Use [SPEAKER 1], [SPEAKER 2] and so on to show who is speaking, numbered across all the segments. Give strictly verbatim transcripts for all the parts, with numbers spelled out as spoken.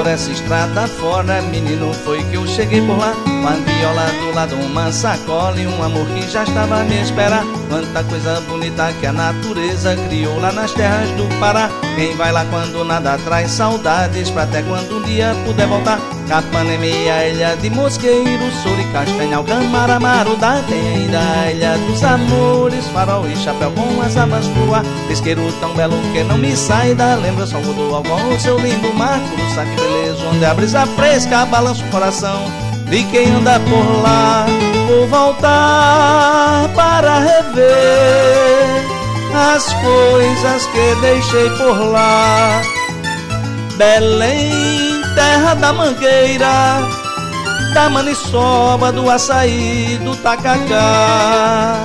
[SPEAKER 1] essa estrada fora, menino, foi que eu cheguei por lá, com a viola do lado, uma sacola e um amor que já estava a me esperar. Quanta coisa bonita que a natureza criou lá nas terras do Pará. Quem vai lá quando nada traz saudades, pra até quando um dia puder voltar. Capanema, ilha de Mosqueiro, Souro e Castanhal, Câmara, Marudá. Tem ainda a ilha dos amores, Farol e Chapéu com as abas pro ar. Pesqueiro tão belo que não me sai da lembrança, ao do Algon, o seu lindo mar. Curuçá, que beleza, onde a brisa fresca balança o coração de quem anda por lá. Vou voltar para rever as coisas que deixei por lá. Belém, terra da mangueira, da maniçoba, do açaí, do tacacá.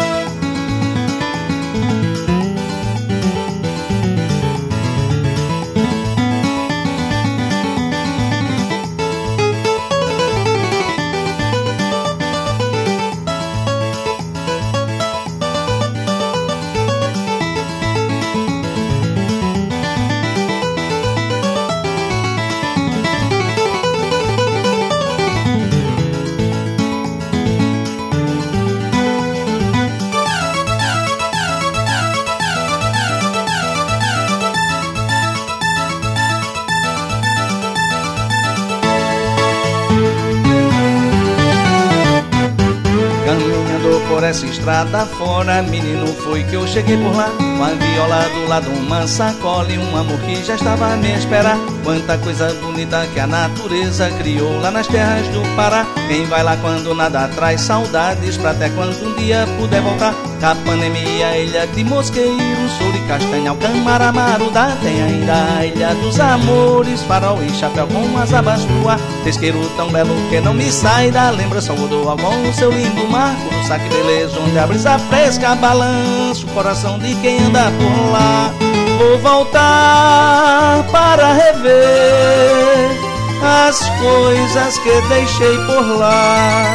[SPEAKER 1] Caminhando por essa estrada fora, menino, foi que eu cheguei por lá, com a viola do lado, uma sacola e um amor que já estava a me esperar. Quanta coisa bonita que a natureza criou lá nas terras do Pará. Quem vai lá quando nada traz saudades, pra até quando um dia puder voltar. Capanema, ilha de Mosqueiro, Souro e Castanhal, Câmara, Marudá. Tem ainda a ilha dos amores, Farol e Chapéu com as abas pro ar. Pesqueiro tão belo que não me sai da lembrança, ao do Algon, o seu lindo mar. Curuçá, que beleza, onde a brisa fresca balança o coração de quem anda por lá. Vou voltar para rever as coisas que deixei por lá.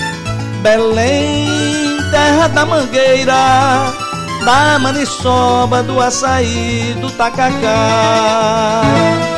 [SPEAKER 1] Belém, terra da mangueira, da maniçoba, do açaí, do tacacá.